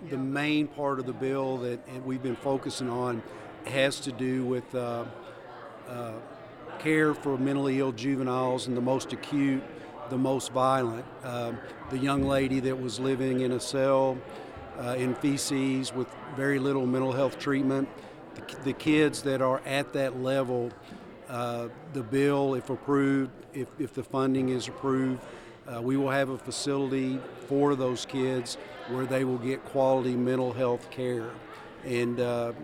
the main part of the bill that we've been focusing on has to do with care for mentally ill juveniles and the most acute, the most violent. The young lady that was living in a cell in feces with very little mental health treatment, the kids that are at that level, the bill, if approved, if the funding is approved, we will have a facility for those kids where they will get quality mental health care. And,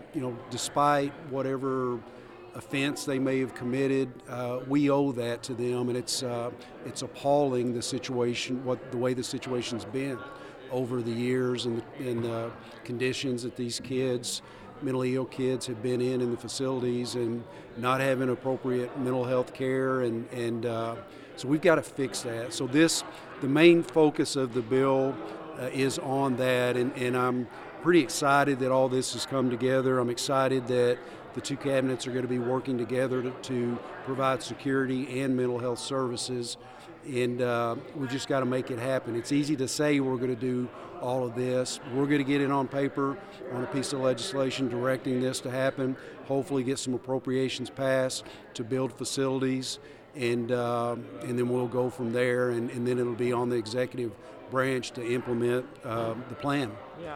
despite whatever offense they may have committed, we owe that to them, and it's appalling the situation, the way the situation's been over the years, and the conditions that these kids, mentally ill kids, have been in the facilities, and not having appropriate mental health care, and so we've got to fix that. So the main focus of the bill is on that, and I'm pretty excited that all this has come together. I'm excited that the two cabinets are going to be working together to provide security and mental health services, and we've just got to make it happen. It's easy to say we're going to do all of this. We're going to get it on paper on a piece of legislation directing this to happen, hopefully get some appropriations passed to build facilities, and then we'll go from there, and then it'll be on the executive branch to implement the plan. Yeah.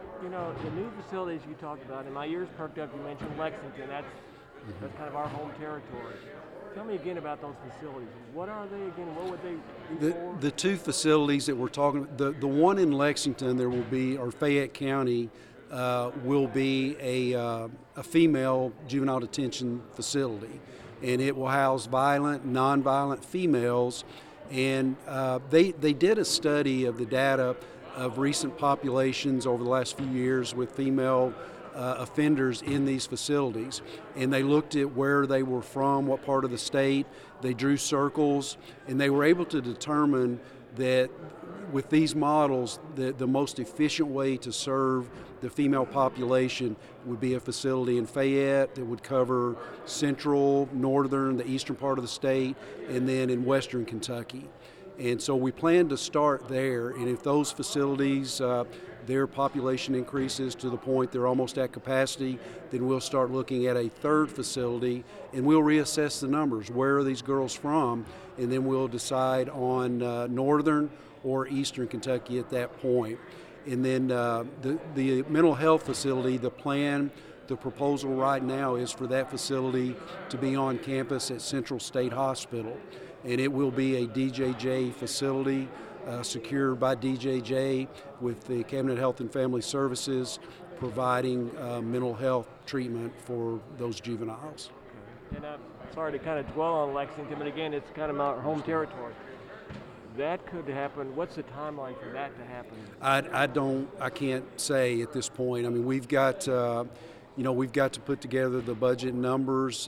The new facilities you talked about, and my ears perked up, you mentioned Lexington. That's kind of our home territory. Tell me again about those facilities. What are they again? What would they be for? The two facilities that we're talking about, the one in Lexington, there will be, or Fayette County, will be a female juvenile detention facility, and it will house violent, nonviolent females. And they did a study of the data of recent populations over the last few years with female offenders in these facilities, and they looked at where they were from, what part of the state. They drew circles, and they were able to determine that with these models, the most efficient way to serve the female population would be a facility in Fayette that would cover central, northern, the eastern part of the state, and then in western Kentucky. And so we plan to start there, and if those facilities, their population increases to the point they're almost at capacity, then we'll start looking at a third facility, and we'll reassess the numbers. Where are these girls from? And then we'll decide on northern or eastern Kentucky at that point. And then the mental health facility, the proposal right now is for that facility to be on campus at Central State Hospital. And it will be a DJJ facility, secured by DJJ, with the Cabinet Health and Family Services providing mental health treatment for those juveniles. And I'm sorry to kind of dwell on Lexington, but again, it's kind of our home territory. That could happen. What's the timeline for that to happen? I can't say at this point. I mean, we've got to put together the budget numbers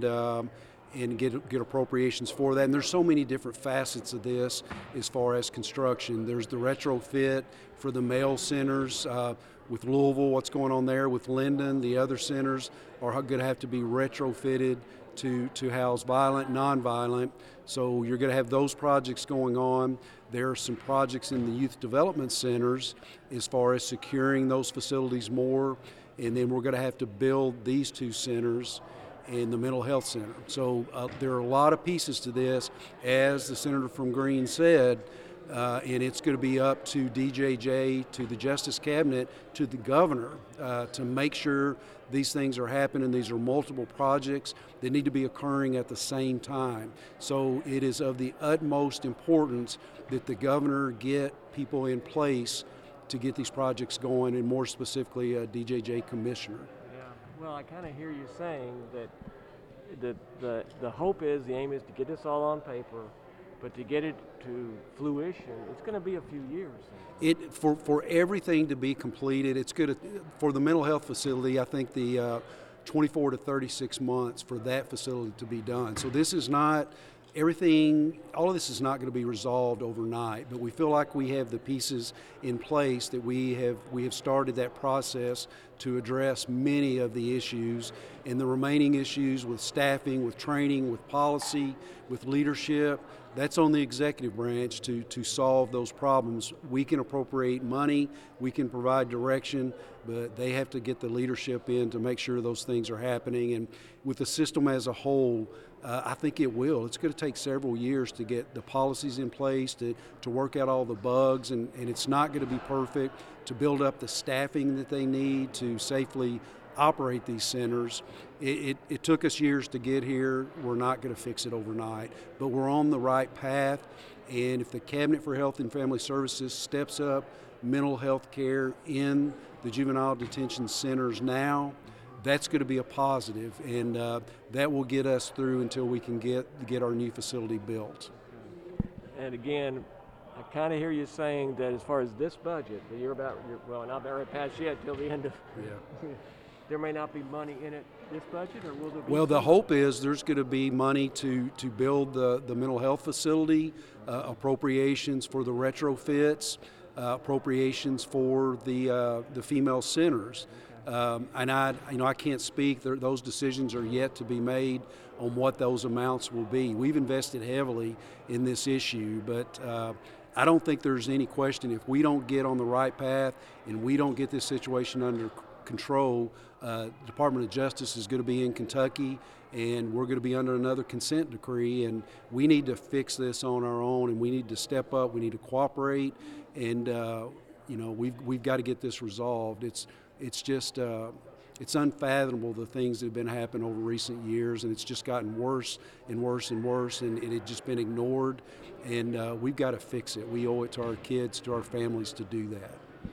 and get appropriations for that. And there's so many different facets of this as far as construction. There's the retrofit for the male centers with Louisville, what's going on there with Linden. The other centers are going to have to be retrofitted to house violent, nonviolent. So you're going to have those projects going on. There are some projects in the youth development centers as far as securing those facilities more. And then we're going to have to build these two centers in the mental health center. So there are a lot of pieces to this, as the senator from Greene said, and it's going to be up to DJJ, to the Justice Cabinet, to the governor to make sure these things are happening. These are multiple projects that need to be occurring at the same time. So it is of the utmost importance that the governor get people in place to get these projects going, and more specifically a DJJ commissioner. Well, I kind of hear you saying that the hope is, the aim is to get this all on paper, but to get it to fruition, it's going to be a few years. For everything to be completed, it's good for the mental health facility. I think the 24 to 36 months for that facility to be done. So this is not everything. All of this is not going to be resolved overnight, but we feel like we have the pieces in place, that we have started that process to address many of the issues, and the remaining issues with staffing, with training, with policy, with leadership. That's on the executive branch to solve those problems. We can appropriate money, we can provide direction, but they have to get the leadership in to make sure those things are happening. And with the system as a whole, I think it will. It's going to take several years to get the policies in place, to work out all the bugs, and it's not going to be perfect, to build up the staffing that they need to safely operate these centers. It took us years to get here. We're not going to fix it overnight, but we're on the right path. And if the Cabinet for Health and Family Services steps up mental health care in the juvenile detention centers now, that's going to be a positive, and that will get us through until we can get our new facility built. And again, I kind of hear you saying that as far as this budget, that well, not very past yet till the end of. Yeah. There may not be money in it this budget, or will there be? Well, the hope is there's going to be money to build the mental health facility, appropriations for the retrofits, appropriations for the female centers. And I can't speak. Those decisions are yet to be made on what those amounts will be. We've invested heavily in this issue, but I don't think there's any question if we don't get on the right path and we don't get this situation under control, the Department of Justice is going to be in Kentucky, and we're going to be under another consent decree, and we need to fix this on our own, and we need to step up, we need to cooperate, and we've got to get this resolved. It's just it's unfathomable the things that have been happening over recent years, and it's just gotten worse and worse and worse, and it had just been ignored, and we've got to fix it. We owe it to our kids, to our families to do that.